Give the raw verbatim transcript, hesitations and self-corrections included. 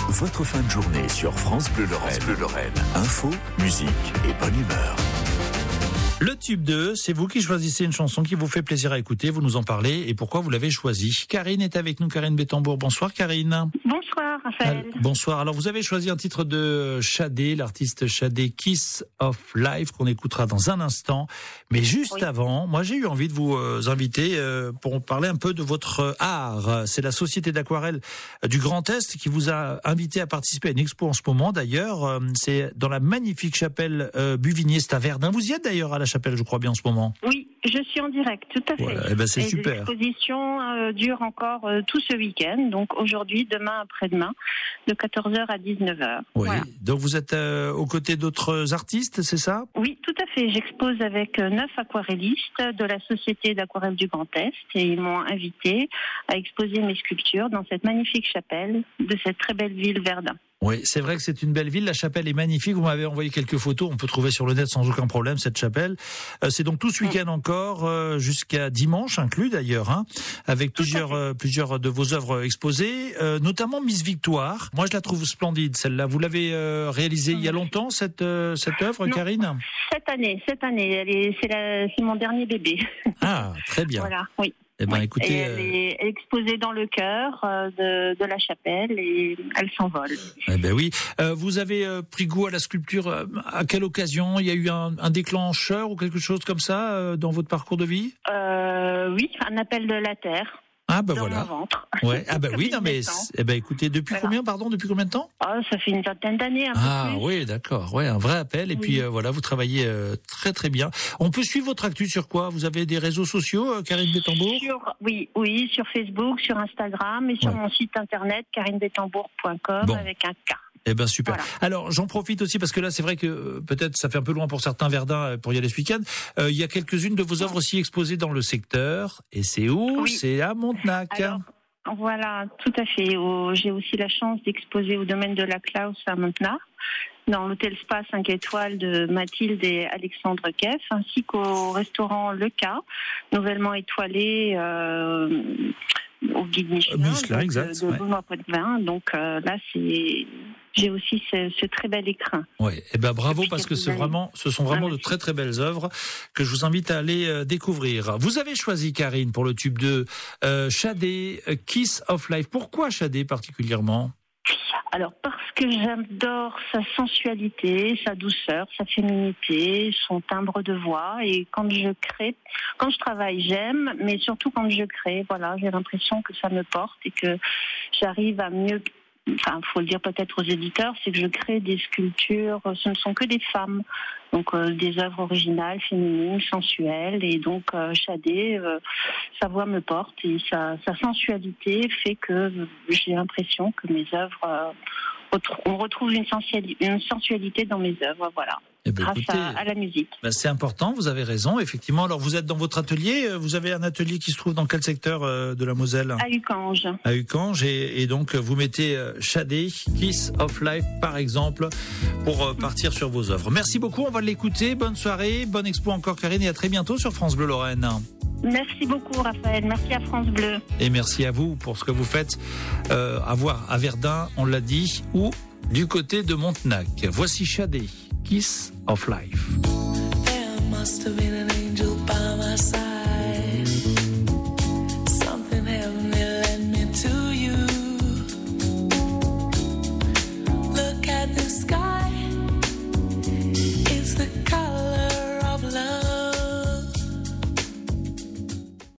Votre fin de journée sur France Bleu Lorraine. France Bleu Lorraine. Info, musique et bonne humeur. Le tube deux, c'est vous qui choisissez une chanson qui vous fait plaisir à écouter, vous nous en parlez et pourquoi vous l'avez choisie. Karine est avec nous, Karine Bettembourg. Bonsoir Karine. Bonsoir Raphaël. Alors, bonsoir. Alors vous avez choisi un titre de Shadé, l'artiste Shadé, Kiss of Life, qu'on écoutera dans un instant. Mais juste oui. avant, moi j'ai eu envie de vous euh, inviter euh, pour parler un peu de votre art. C'est la Société d'aquarelle du Grand Est qui vous a invité à participer à une expo en ce moment d'ailleurs. Euh, c'est dans la magnifique chapelle euh, Buvigné, c'est à Verdun. Vous y êtes d'ailleurs à la chapelle, je crois bien en ce moment. Oui, je suis en direct, tout à fait. Voilà, et ben c'est et super. L'exposition euh, dure encore euh, tout ce week-end, donc aujourd'hui, demain, après-demain, de quatorze heures à dix-neuf heures. Oui, voilà. Donc vous êtes euh, aux côtés d'autres artistes, c'est ça? Oui, tout à fait. J'expose avec euh, neuf aquarellistes de la Société d'aquarelle du Grand Est et ils m'ont invité à exposer mes sculptures dans cette magnifique chapelle de cette très belle ville Verdun. Oui, c'est vrai que c'est une belle ville. La chapelle est magnifique. Vous m'avez envoyé quelques photos. On peut trouver sur le net sans aucun problème cette chapelle. Euh, c'est donc tout ce week-end encore, euh, jusqu'à dimanche inclus d'ailleurs, hein, avec plusieurs euh, plusieurs de vos œuvres exposées, euh, notamment Miss Victoire. Moi, je la trouve splendide celle-là. Vous l'avez euh, réalisée il y a longtemps cette euh, cette œuvre, non, Karine? Cette année, cette année. Elle est, c'est, la, c'est mon dernier bébé. Ah, très bien. Voilà, oui. Eh ben, oui. écoutez, et elle est exposée dans le cœur euh, de, de la chapelle et elle s'envole. Eh ben oui. Euh, vous avez euh, pris goût à la sculpture euh, à quelle occasion? Il y a eu un, un déclencheur ou quelque chose comme ça euh, dans votre parcours de vie? euh, Oui, un appel de la terre. Ah ben dans voilà. Mon ventre. Ouais. Ah ben oui, non mais eh ben écoutez, depuis voilà. combien pardon, depuis combien de temps? Oh, ça fait une vingtaine d'années un ah, peu plus. Ah oui, d'accord. Ouais, un vrai appel et oui. puis euh, voilà, vous travaillez euh, très très bien. On peut suivre votre actu sur quoi? Vous avez des réseaux sociaux, euh, Karine Bettembourg? Sur oui, oui, sur Facebook, sur Instagram et sur ouais. mon site internet karine bettembourg point com bon. Avec un K. Eh ben super. Voilà. Alors j'en profite aussi parce que là c'est vrai que euh, peut-être ça fait un peu loin pour certains Verdun pour y aller ce week-end. Euh, il y a quelques-unes de vos œuvres aussi exposées dans le secteur. Et c'est où? Oui. C'est à Montenac. Alors, voilà, tout à fait. Au, j'ai aussi la chance d'exposer au domaine de la Klaus à Montenac, dans l'hôtel Spa cinq étoiles de Mathilde et Alexandre Keff, ainsi qu'au restaurant Le K, nouvellement étoilé euh, au guide Michelin, Michelin, exact, de, de ouais. Benoît Poitvin. Donc euh, là, c'est j'ai aussi ce, ce très bel écrin. Oui, eh ben bravo parce que c'est vraiment, ce sont vraiment de très très belles œuvres que je vous invite à aller euh, découvrir. Vous avez choisi Karine pour le tube deux, euh, Shadé, Kiss of Life. Pourquoi Shadé particulièrement? Alors parce que j'adore sa sensualité, sa douceur, sa féminité, son timbre de voix et quand je crée, quand je travaille j'aime, mais surtout quand je crée, voilà, j'ai l'impression que ça me porte et que j'arrive à mieux. Enfin, faut le dire peut-être aux éditeurs, c'est que je crée des sculptures, ce ne sont que des femmes, donc euh, des œuvres originales, féminines, sensuelles, et donc euh, Shadé, euh, sa voix me porte et sa, sa sensualité fait que j'ai l'impression que mes œuvres, euh, on retrouve une sensualité, une sensualité dans mes œuvres, voilà. Eh ben, grâce écoutez, à, à la musique. Ben c'est important, vous avez raison, effectivement. Alors vous êtes dans votre atelier, vous avez un atelier qui se trouve dans quel secteur de la Moselle? À Ucange. À Ucange, et, et donc vous mettez Shadé, Kiss of Life par exemple, pour partir sur vos œuvres. Merci beaucoup, on va l'écouter, bonne soirée, bonne expo encore Karine, et à très bientôt sur France Bleu Lorraine. Merci beaucoup Raphaël, merci à France Bleu. Et merci à vous pour ce que vous faites, euh, à voir à Verdun, on l'a dit, ou du côté de Montenac. Voici Shadé, Kiss of Life. There must have been an angel by my side.